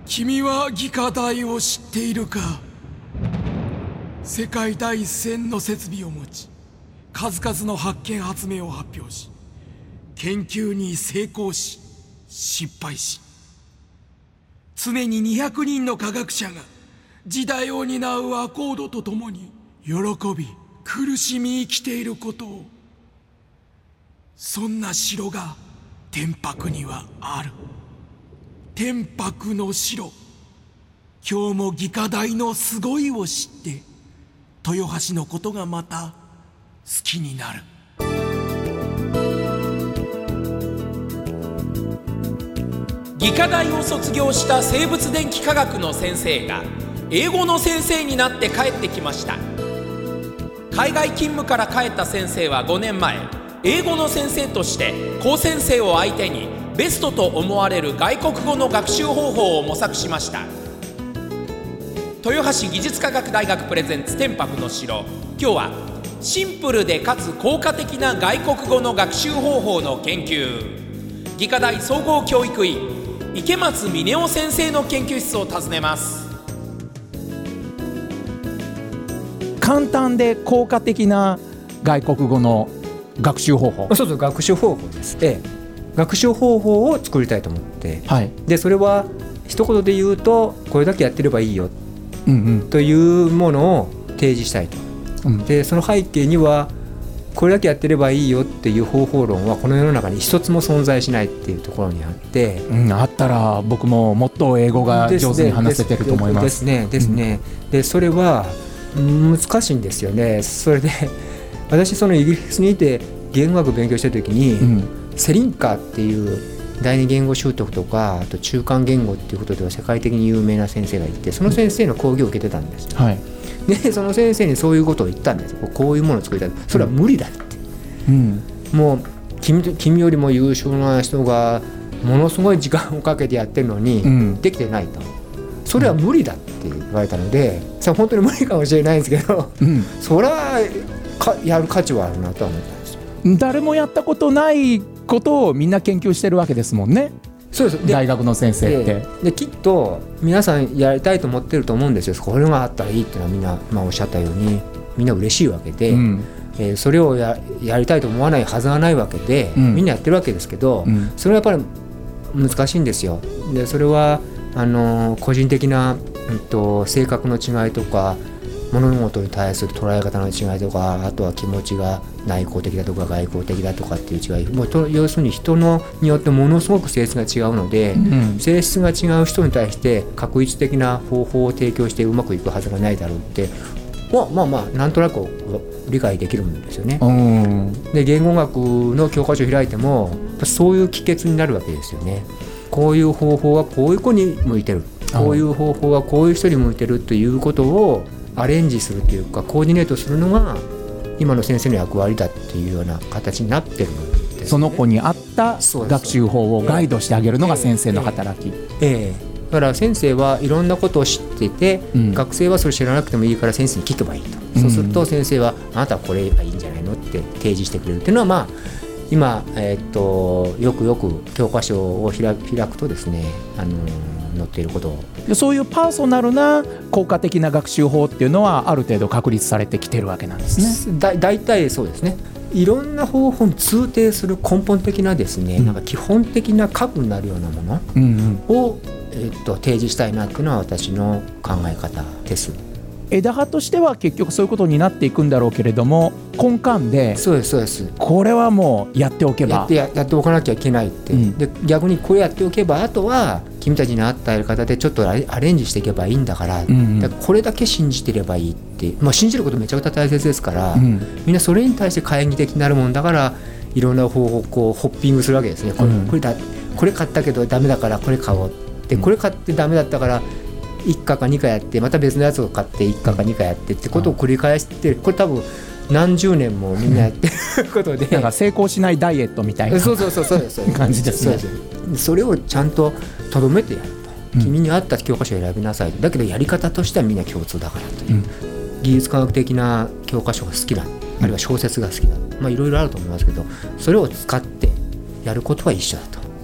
君は技科大を知っているか。世界第一線の設備を持ち、数々の発見発明を発表し、研究に成功し失敗し、常に200人の科学者が時代を担うアコードとともに喜び苦しみ生きていることを、そんな城が天白にはある。天白の城。今日も技科大のすごいを知って豊橋のことがまた好きになる。技科大を卒業した生物電気科学の先生が英語の先生になって帰ってきました。海外勤務から帰った先生は5年前、英語の先生として高専生を相手にベストと思われる外国語の学習方法を模索しました。豊橋技術科学大学プレゼンツ天白の城。今日はシンプルでかつ効果的な外国語の学習方法の研究、技科大総合教育院池松峰夫先生の研究室を訪ねます。 簡単で効果的な外国語の学習方法。 そうそう、学習方法です。学習方法を作りたいと思って、はい、でそれは一言で言うとこれだけやってればいいよ、というものを提示したいと、でその背景にはこれだけやってればいいよっていう方法論はこの世の中に一つも存在しないっていうところにあって、 あったら僕ももっと英語が上手に話せてると思います。 ですね。でそれは難しいんですよね。それで私そのイギリスにいて言語学勉強してる時に、セリンカーっていう第二言語習得とかあと中間言語っていうことでは世界的に有名な先生がいて、その先生の講義を受けてたんですよ、でその先生にそういうことを言ったんですよ。こういうものを作りたい。それは無理だって、もう君よりも優秀な人がものすごい時間をかけてやってるのに、できてないと。それは無理だって言われたので、それは本当に無理かもしれないんですけど、それはやる価値はあるなとは思ったんですよ。 誰もやったことないことをみんな研究してるわけですもんね。 そうです。 大学の先生って、 できっと皆さんやりたいと思ってると思うんですよ。これがあったらいいっていうのはみんな、おっしゃったようにみんな嬉しいわけで、それを やりたいと思わないはずがないわけで、みんなやってるわけですけど、それはやっぱり難しいんですよ。でそれは個人的な、性格の違いとか物事に対する捉え方の違いとか、あとは気持ちが内向的だとか外向的だとかっていう違い、要するに人によってものすごく性質が違うので、性質が違う人に対して確一的な方法を提供してうまくいくはずがないだろうってなんとなく理解できるんですよね。で言語学の教科書を開いてもそういう帰結になるわけですよね。こういう方法はこういう子に向いてる、こういう方法はこういう人に向いてるということをアレンジするというかコーディネートするのが今の先生の役割だっていうような形になってるんですね。 その子に合った学習法をガイドしてあげるのが先生の働き。 だから先生はいろんなことを知っていて、学生はそれ知らなくてもいいから先生に聞けばいいと、そうすると先生はあなたはこれがいいんじゃないのって提示してくれるっていうのは、今、よく教科書を開くとですね、載っていることを、 そういうパーソナルな効果的な学習法っていうのはある程度確立されてきてるわけなんですね。 だいたいそうですね。いろんな方法に通底する根本的なですね、なんか基本的な核になるようなものを、提示したいなっていうのは私の考え方です。 枝葉としては結局そういうことになっていくんだろうけれども、根幹でそうですこれはもうやっておけばやっておかなきゃいけないって、で逆にこれやっておけばあとは君たちに合ったやり方でちょっとアレンジしていけばいいんだから、だからこれだけ信じてればいいって、信じることめちゃくちゃ大切ですから、みんなそれに対して懐疑的になるもんだから、いろんな方法をこうホッピングするわけですね。これ買ったけどダメだからこれ買おうって、これ買ってダメだったから1回か2回やって、また別のやつを買って1回か2回やってってことを繰り返してる。これ多分何十年もみんなやってることで、 なんか成功しないダイエットみたいなそう感じですね。 それをちゃんととどめてやると、君に合った教科書を選びなさいと。だけどやり方としてはみんな共通だからという、技術科学的な教科書が好きだ、あるいは小説が好きだ、いろいろあると思いますけど、それを使ってやることは一緒だと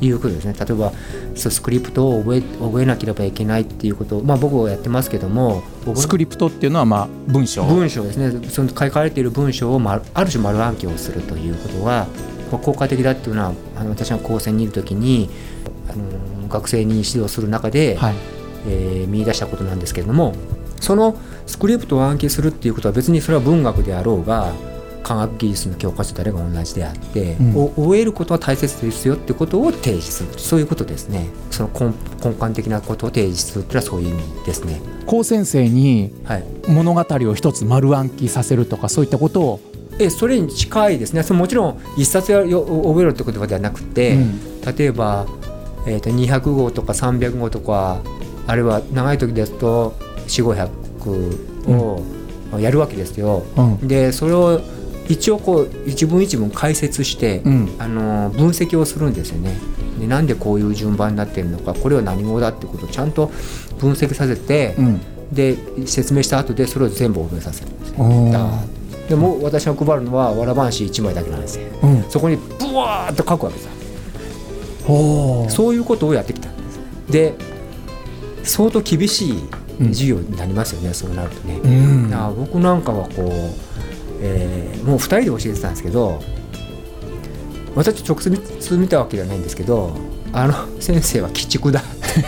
いうことですね。例えばスクリプトを覚えなければいけないっていうことを、僕はやってますけども、 スクリプトっていうのは文章ですね。その書かれている文章をある種丸暗記をするということは効果的だっていうのは私が高専にいる時に学生に指導する中で、見出したことなんですけれども、そのスクリプトを暗記するっていうことは別にそれは文学であろうが科学技術の教科書であれば同じであって、覚えることは大切ですよってことを提示する、そういうことですね。その根幹的なことを提示するっていうのはそういう意味ですね。 高先生に物語を一つ丸暗記させるとか、そういったことをそれに近いですね。もちろん一冊覚えろってことではなくて、例えば、200号とか300号とか、あるいは長い時ですと400、500をやるわけですよ。でそれを一応一文一文解説して、分析をするんですよね。でなんでこういう順番になっているのか、これは何語だってことをちゃんと分析させて、で説明した後でそれを全部覚えさせるんですよ。でも私が配るのはわら半紙1枚だけなんですよ。そこにブワーッと書くわけですよ。そういうことをやってきたんです。で相当厳しい授業になりますよね、そうなるとね。だから僕なんかはもう2人で教えてたんですけど、私直接見たわけではないんですけど、先生は鬼畜だ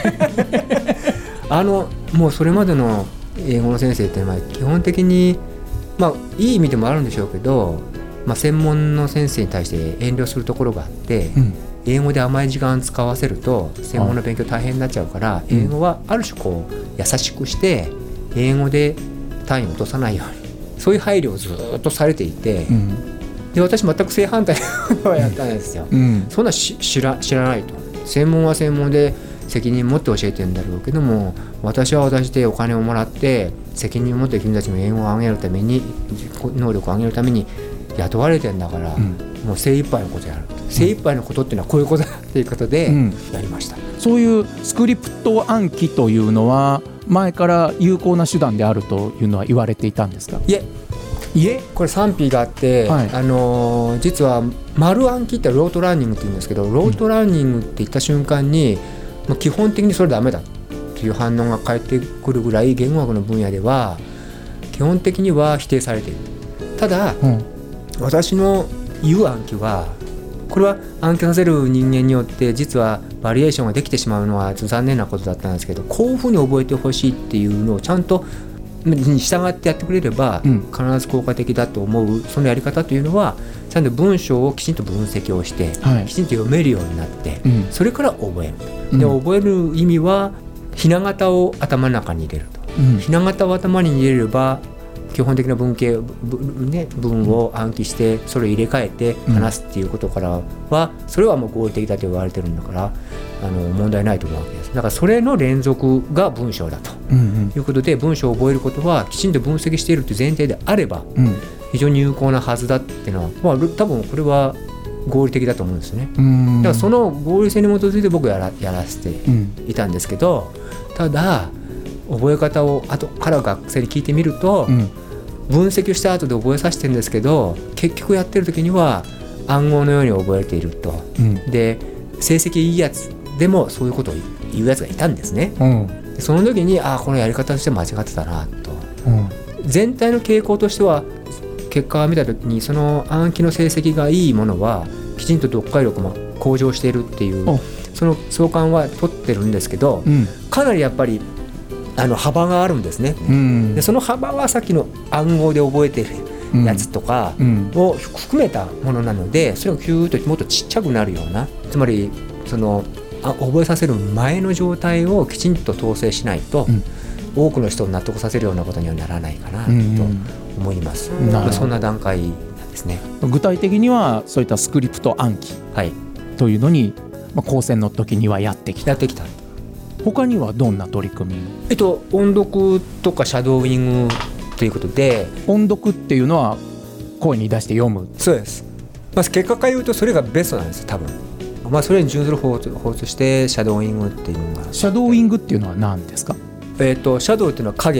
もうそれまでの英語の先生っていうのは基本的にいい意味でもあるんでしょうけど、専門の先生に対して遠慮するところがあって、英語で甘い時間使わせると専門の勉強大変になっちゃうから、英語はある種優しくして英語で単位を落とさないように、そういう配慮をずっとされていて、で私全く正反対のことをやったんですよ。そんな知らないと。専門は専門で責任を持って教えてるんだろうけども、私は私でお金をもらって責任を持って君たちの英語を上げるために、能力を上げるために雇われてるんだから、もう精一杯のことやる。精一杯のことっていうのはこういうことだっていうことでやりました。 そういうスクリプト暗記というのは前から有効な手段であるというのは言われていたんですか？これ賛否があって、実は丸暗記ってロートランニングって言うんですけど、ロートランニングって言った瞬間に基本的にそれダメだっていう反応が返ってくるぐらい、言語学の分野では基本的には否定されている。ただ、私の言う暗記は、これは暗記させる人間によって実はバリエーションができてしまうのは残念なことだったんですけど、こういうふうに覚えてほしいっていうのをちゃんとに従ってやってくれれば必ず効果的だと思う、そのやり方というのはちゃんと文章をきちんと分析をして、きちんと読めるようになって、それから覚える。で覚える意味はひな形を頭の中に入れると、ひな形を頭に入れれば基本的な文を暗記してそれを入れ替えて話すっていうことからは、それはもう合理的だと言われてるんだから問題ないと思うわけです。だからそれの連続が文章だということで、文章を覚えることはきちんと分析しているという前提であれば非常に有効なはずだっていうのは、多分これは合理的だと思うんですね。だからその合理性に基づいて僕はやらせていたんですけど、ただ覚え方を後から学生に聞いてみると、分析した後で覚えさせてるんですけど、結局やってる時には暗号のように覚えていると、で成績いいやつでもそういうことを言うやつがいたんですね。でその時にこのやり方として間違ってたなと、全体の傾向としては結果を見た時にその暗記の成績がいいものはきちんと読解力も向上しているっていうその相関は取ってるんですけど、かなりやっぱり幅があるんですね。でその幅はさっきの暗号で覚えてるやつとかを含めたものなので、それがキューッともっとちっちゃくなるような、つまりその覚えさせる前の状態をきちんと統制しないと、多くの人を納得させるようなことにはならないかなと思います。そんな段階なんですね。 具体的にはそういったスクリプト暗記というのに、高専の時にはやってきた。他にはどんな取り組み？ 音読とかシャドーイングということで、 音読っていうのは声に出して読む。 そうです。結果から言うとそれがベストなんですよ、多分。それに準ずる法としてシャドーイングっていうのが。 シャドーイングっていうのは何ですか？ シャドウっていうのは影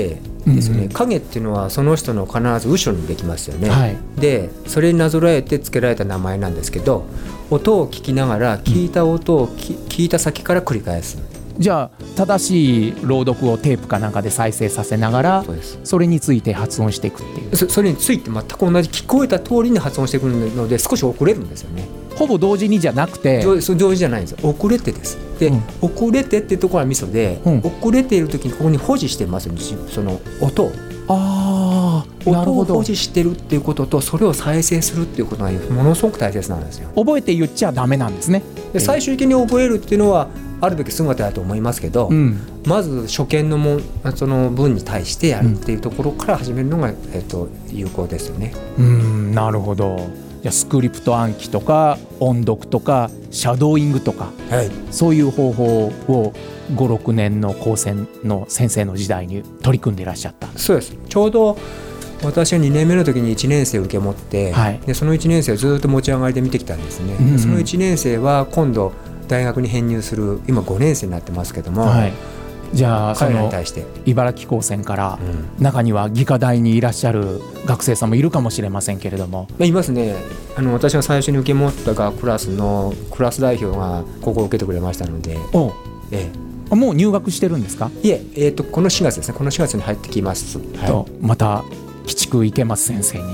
ですよね、影っていうのはその人の必ず後ろにできますよね、はい、でそれになぞらえて付けられた名前なんですけど、音を聞きながら聞いた音を聞いた先から繰り返す。 じゃあ正しい朗読をテープかなんかで再生させながら それについて発音していくっていう。 それについて全く同じ聞こえた通りに発音してくるので少し遅れるんですよね。 ほぼ同時にじゃなくて同時じゃないんですよ。遅れてです。で、遅れてっていうところがミソで、遅れている時にここに保持してますよね、その音を。音を保持してるっていうこととそれを再生するっていうことがものすごく大切なんですよ。 覚えて言っちゃダメなんですね。 で最終的に覚えるっていうのはあるべき姿だと思いますけど、まず初見のその文に対してやるっていうところから始めるのが、有効ですよね。 なるほど。じゃあスクリプト暗記とか音読とかシャドーイングとか、はい、そういう方法を5、6年の高専の先生の時代に取り組んでいらっしゃった。 そうです。ちょうど私は2年目の時に1年生を受け持って、はい、でその1年生をずっと持ち上がりで見てきたんですね、その1年生は今度大学に編入する今5年生になってますけども、はい、 じゃあその茨城高専から中には技科大にいらっしゃる学生さんもいるかもしれませんけれども。 いますね。私が最初に受け持ったクラスのクラス代表がここを受けてくれましたので。 もう入学してるんですか？ いえ、この4月ですね。この4月に入ってきます、 はい、また鬼畜池松先生に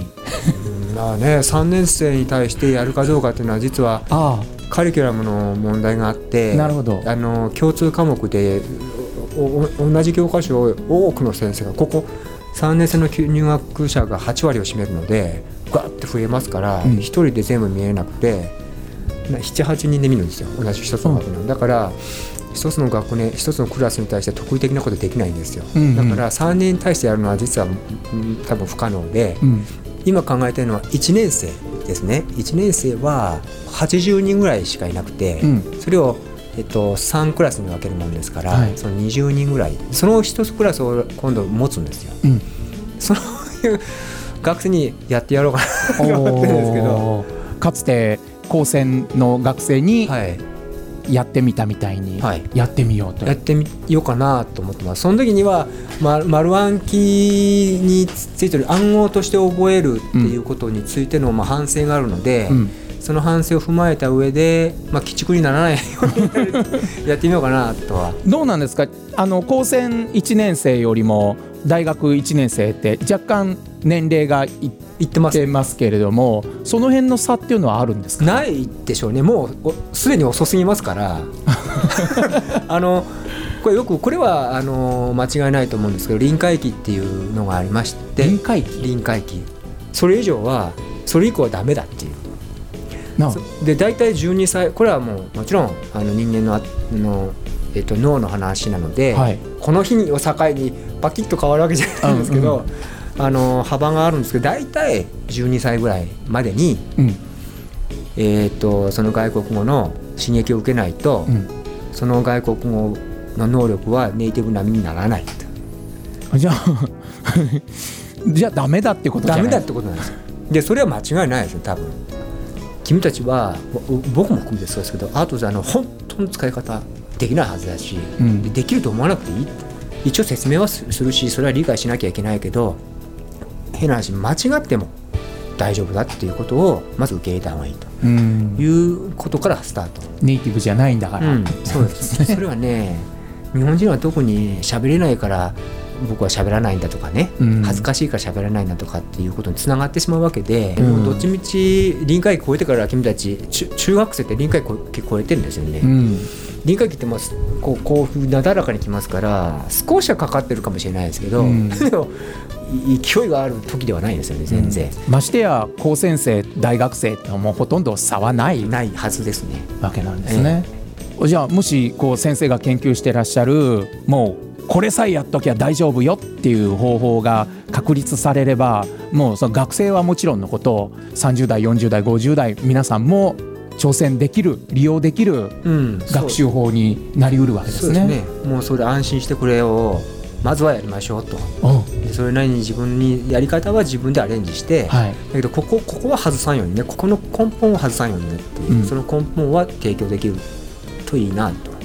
3年生に対してやるかどうかっていうのは実はカリキュラムの問題があって、 なるほど。 共通科目で同じ教科書を多くの先生がここ3年生の入学者が8割を占めるのでガーッて増えますから、1人で全部見えなくて 7,8 人で見るんですよ、同じ一つの学年、だから一つの学年一つのクラスに対して特異的なことできないんですよ、だから3年に対してやるのは実は多分不可能で、今考えているのは1年生ですね。1年生は80人ぐらいしかいなくて、それを3クラスに分けるものですから、はい、その20人ぐらいその一つクラスを今度持つんですよ、そういう学生にやってやろうかなと思ってるんですけど、 かつて高専の学生にやってみたみたいにやってみようと、 やってみようかなと思ってます。その時には、丸暗記についてる暗号として覚えるっていうことについての反省があるので、その反省を踏まえた上で、鬼畜にならないようにやってみようかなとは。 どうなんですか、高専1年生よりも大学1年生って若干年齢がいってますけれども、その辺の差っていうのはあるんですか？ ないでしょうね。もうすでに遅すぎますからこれは間違いないと思うんですけど、臨界期っていうのがありまして。 臨界期それ以降はダメだっていう。で大体12歳、これはもちろん人間の脳の話なので、はい、この日を境にパキッと変わるわけじゃないんですけど、幅があるんですけど、大体12歳ぐらいまでに、その外国語の刺激を受けないと、その外国語の能力はネイティブ並みにならないと。 じゃあダメだってことじゃない？ ダメだってことなんですよ。でそれは間違いないですよ多分。君たちは僕も含めてそうですけど、アートで本当の使い方できないはずだし、できると思わなくていい。一応説明はするし、それは理解しなきゃいけないけど、変な話間違っても大丈夫だっていうことをまず受け入れた方がいいということからスタート。 ネイティブじゃないんだから、 そうですね。それはね、日本人は特に喋れないから僕は喋らないんだとかね、恥ずかしいから喋らないんだとかっていうことにつながってしまうわけで、どっちみち臨界期超えてから君たち中学生って臨界期超えてるんですよね、臨界期ってこうなだらかにきますから少しはかかってるかもしれないですけど、でも勢いがある時ではないですよね全然、 ましてや高専生大学生ってもうほとんど差はないはずですねわけなんですね、じゃあもし先生が研究してらっしゃるもうこれさえやっときゃ大丈夫よっていう方法が確立されれば、もうその学生はもちろんのこと30代40代50代皆さんも挑戦できる利用できる学習法になりうるわけですね。 そうですね。もうそれ安心してこれをまずはやりましょうと。でそれなりに自分にやり方は自分でアレンジして、だけどここは外さんようにね、ここの根本を外さんようにねっていう、その根本は提供できるといいなと。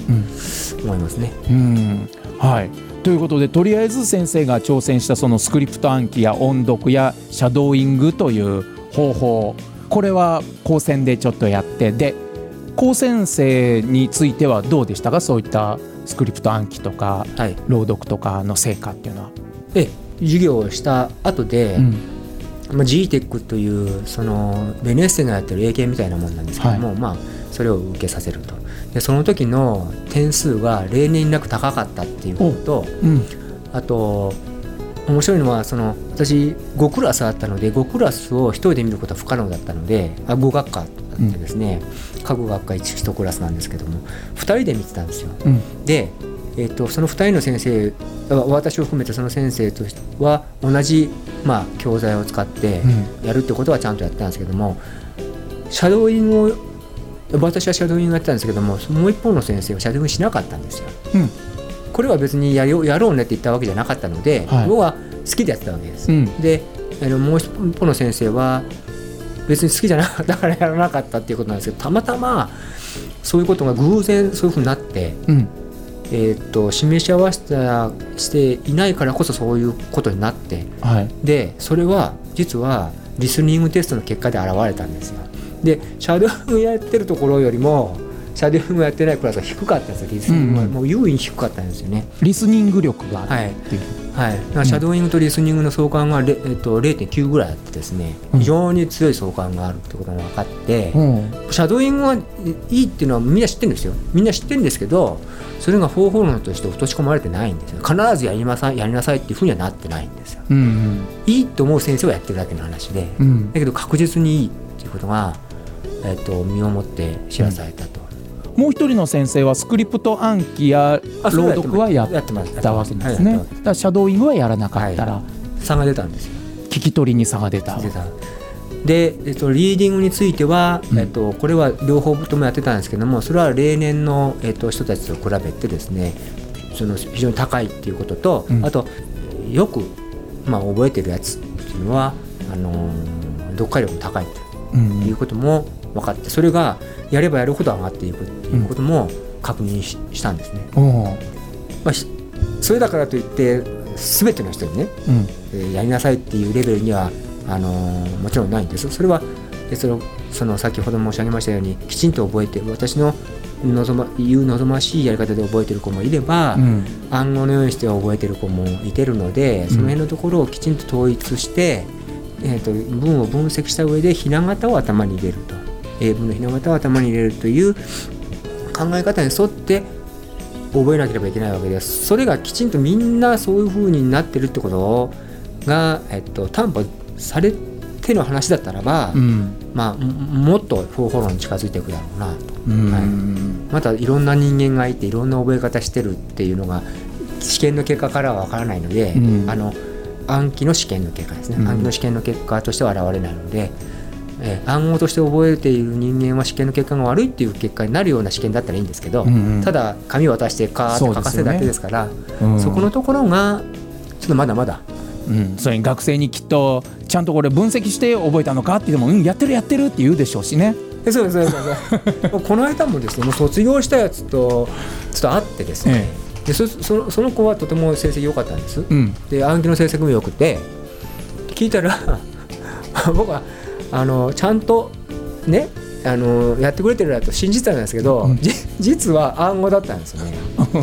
思いますね。 はい、ということでとりあえず先生が挑戦したそのスクリプト暗記や音読やシャドーイングという方法、これは高専でちょっとやって、で高先生についてはどうでしたか、そういったスクリプト暗記とか、はい、朗読とかの成果っていうのは。 授業をした後で、GTEC というそのベネッセがやってる英検みたいなもんなんですけども、はい、それを受けさせると。でその時の点数が例年なく高かったっていうことと、あと面白いのは私5クラスあったので5クラスを1人で見ることは不可能だったので、5学科あってですね、各学科1クラスなんですけども2人で見てたんですよ。で、その2人の先生、私を含めてその先生としては同じ、教材を使ってやるってことはちゃんとやったんですけども、シャドーイングを私はシャドーイングやってたんですけども、もう一方の先生はシャドーイングしなかったんですよ。これは別にやろうねって言ったわけじゃなかったので、僕は好きでやってたわけです。でもう一方の先生は別に好きじゃなかったからやらなかったっていうことなんですけど、たまたまそういうことが偶然そういうふうになって、示し合わせしていないからこそそういうことになって、でそれは実はリスニングテストの結果で現れたんですよ。でシャドーイングやってるところよりもシャドーイングやってないクラスは低かったんですよ。リスニングはもう優位に低かったんですよね。 リスニング力があるっていう、 シャドーイングとリスニングの相関が、0.9 ぐらいあってですね、非常に強い相関があるってことが分かって、シャドーイングがいいっていうのはみんな知ってるんですよ。みんな知ってるんですけど、それが方法論として落とし込まれてないんですよ。必ずやりなさいっていうふうにはなってないんですよ。いいと思う先生はやってるだけの話で、だけど確実にいいっていうことが、身をもって知らされたと。 もう一人の先生はスクリプト暗記や朗読はやったわけですね。だからシャドーイングはやらなかったら、 差が出たんですよ。 聞き取りに差が出た。 で、リーディングについては、これは両方ともやってたんですけども、それは例年の、人たちと比べてですね、非常に高いっていうことと、あとよく、覚えてるやつっていうのは読解力も高いということも分かって、それがやればやるほど上がっていくっていうことも確認したんですね。それだからといって全ての人にね、やりなさいっていうレベルにはもちろんないんです。それは先ほど申し上げましたように、きちんと覚えて私の望ましいやり方で覚えてる子もいれば、暗号のようにして覚えてる子もいてるので、その辺のところをきちんと統一して、文を分析した上でひな形を頭に入れると、英文のひな形を頭に入れるという考え方に沿って覚えなければいけないわけです。それがきちんとみんなそういう風になってるってことが、担保されての話だったらば、もっと方法論に近づいていくだろうなと、またいろんな人間がいていろんな覚え方してるっていうのが試験の結果からは分からないので、暗記の試験の結果ですね、暗記の試験の結果としては現れないので、暗号として覚えている人間は試験の結果が悪いっていう結果になるような試験だったらいいんですけど、ただ紙を渡してカーッと書かせるだけですから、そこのところがちょっとまだまだ、 それに学生にきっとちゃんとこれ分析して覚えたのかって言っても、やってるって言うでしょうしね。 そうですこの間もですね、もう卒業したやつとちょっと会ってですね、でその子はとても成績良かったんです、で暗記の成績も良くて、聞いたら僕はちゃんとねやってくれてるなと信じてたんですけど、実は暗号だったんですよね。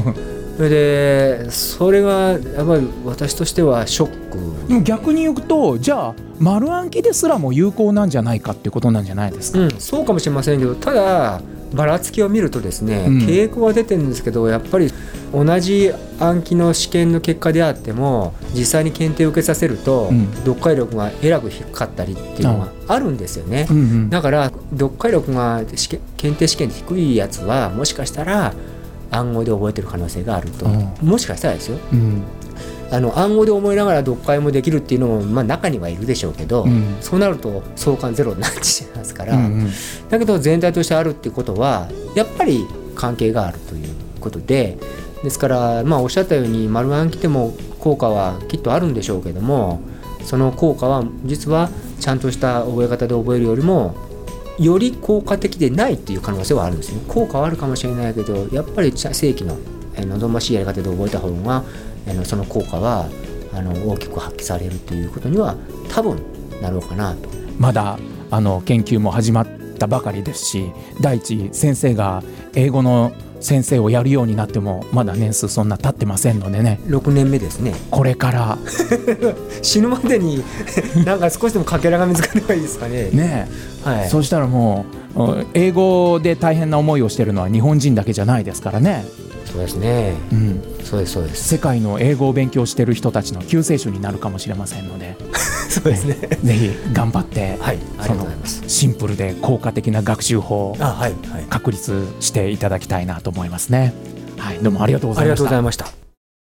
それがやっぱり私としてはショック。 逆に言うと、じゃあ丸暗記ですらも有効なんじゃないかっていうことなんじゃないですか。 そうかもしれませんけど、ただばらつきを見るとですね、傾向は出てるんですけど、やっぱり同じ暗記の試験の結果であっても実際に検定を受けさせると、読解力がえらく低かったりっていうのがあるんですよね。だから読解力が検定試験で低いやつはもしかしたら暗号で覚えてる可能性があると、もしかしたらですよ、暗号で覚えながら読解もできるっていうのも、中にはいるでしょうけど、そうなると相関ゼロになってしまいますから、だけど全体としてあるっていうことはやっぱり関係があるということで、ですから、おっしゃったように丸暗記でも効果はきっとあるんでしょうけども、その効果は実はちゃんとした覚え方で覚えるよりもより効果的でないっていう可能性はあるんですね。効果はあるかもしれないけど、やっぱり正規の望ましいやり方で覚えた方がその効果は大きく発揮されるということには多分なろうかなと。 まだ研究も始まったばかりですし、第一先生が英語の先生をやるようになってもまだ年数そんな経ってませんのでね。 6年目ですね。 これから死ぬまでになんか少しでもかけらが見つかればいいですかね。 ねえ、はい、そうしたらもう英語で大変な思いをしてるのは日本人だけじゃないですからね。 そうですね、うん、そうですそうです。 世界の英語を勉強してる人たちの救世主になるかもしれませんのでそうですね、 ぜひ頑張って、 はい、ありがとうございます。 シンプルで効果的な学習法を確立していただきたいなと思いますね。はい、どうもありがとうございました。 ありがとうございました。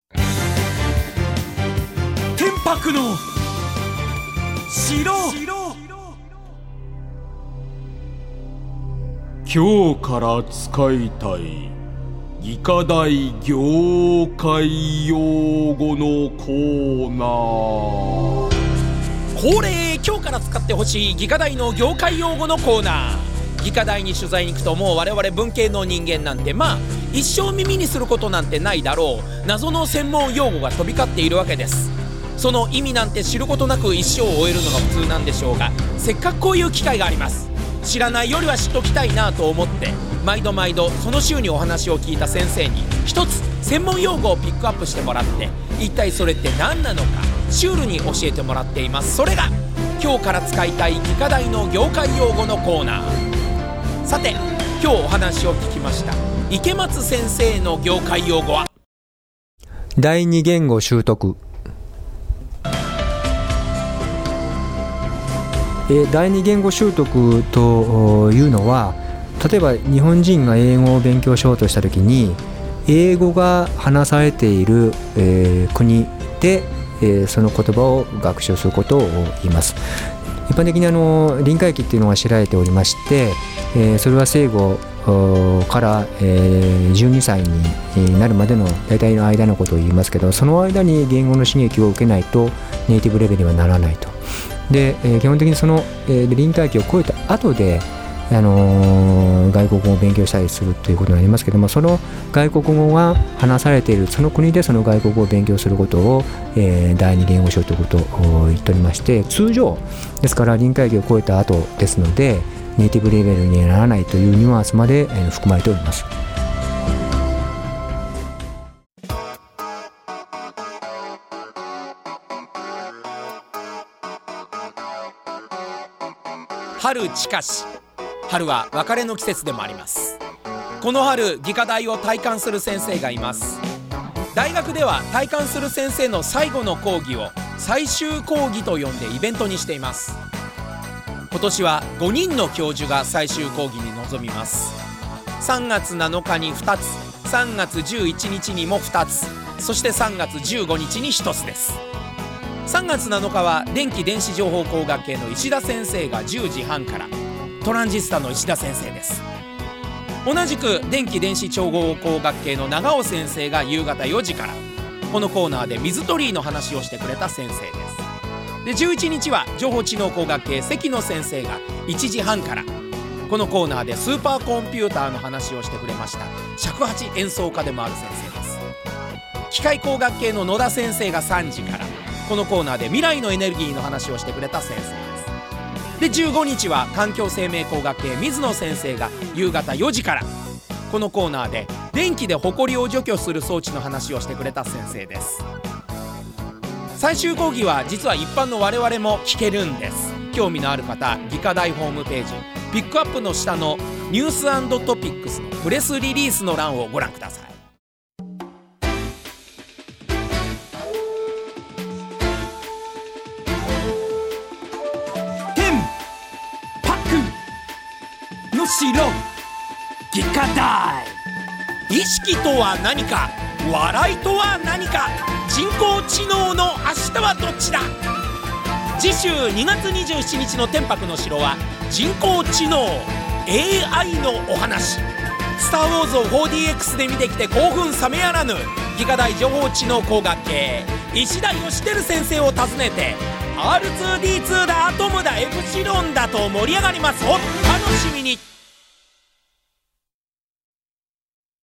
天白の城。今日から使いたい技科大業界用語のコーナー。 恒例、今日から使ってほしい技科大の業界用語のコーナー。技科大に取材に行くと、もう我々文系の人間なんて一生耳にすることなんてないだろう謎の専門用語が飛び交っているわけです。その意味なんて知ることなく一生を終えるのが普通なんでしょうが、せっかくこういう機会があります。知らないよりは知っときたいなと思って、毎度毎度その週にお話を聞いた先生に一つ専門用語をピックアップしてもらって、一体それって何なのかシュールに教えてもらっています。それが今日から使いたい技科大の業界用語のコーナー。さて、今日お話を聞きました池松先生の業界用語は第二言語習得。第二言語習得というのは、例えば日本人が英語を勉強しようとしたときに、英語が話されている、国で、その言葉を学習することを言います。一般的に臨界期っていうのが知られておりまして、それは生後から12歳になるまでの大体の間のことを言いますけど、その間に言語の刺激を受けないとネイティブレベルにはならないと。で、基本的にその臨界期を超えた後で外国語を勉強したりするということになりますけども、その外国語が話されているその国でその外国語を勉強することを、第二言語習得と言っておりまして、通常ですから臨界期を超えた後ですのでネイティブレベルにならないというニュアンスまで含まれております。 春近し、春は別れの季節でもあります。この春、技科大を退官する先生がいます。大学では退官する先生の最後の講義を最終講義と呼んでイベントにしています。今年は5人の教授が最終講義に臨みます。3月7日に2つ、3月11日にも2つ、そして3月15日に1つです。3月7日は電気電子情報工学系の石田先生が10時半から、トランジスタの石田先生です。同じく電気電子調合工学系の長尾先生が夕方4時から、このコーナーで水鳥居の話をしてくれた先生です。で、11日は情報知能工学系関野先生が1時半から、このコーナーでスーパーコンピューターの話をしてくれました尺八演奏家でもある先生です。機械工学系の野田先生が3時から、このコーナーで未来のエネルギーの話をしてくれた先生です。で、15日は環境生命工学系水野先生が夕方4時から、このコーナーで電気でホコリを除去する装置の話をしてくれた先生です。最終講義は実は一般の我々も聞けるんです。興味のある方、技科大ホームページピックアップの下のニュース&トピックスのプレスリリースの欄をご覧ください。 城技科大。 意識とは何か、笑いとは何か、人工知能の明日はどっちだ。次週2月27日の天白の城は人工知能 AI のお話。スターウォーズを 4DX で見てきて興奮冷めやらぬ技科大情報知能工学系石田義輝先生を訪ねて、 R2D2 だ、アトムだ、エプシロンだと盛り上がります。お楽しみに。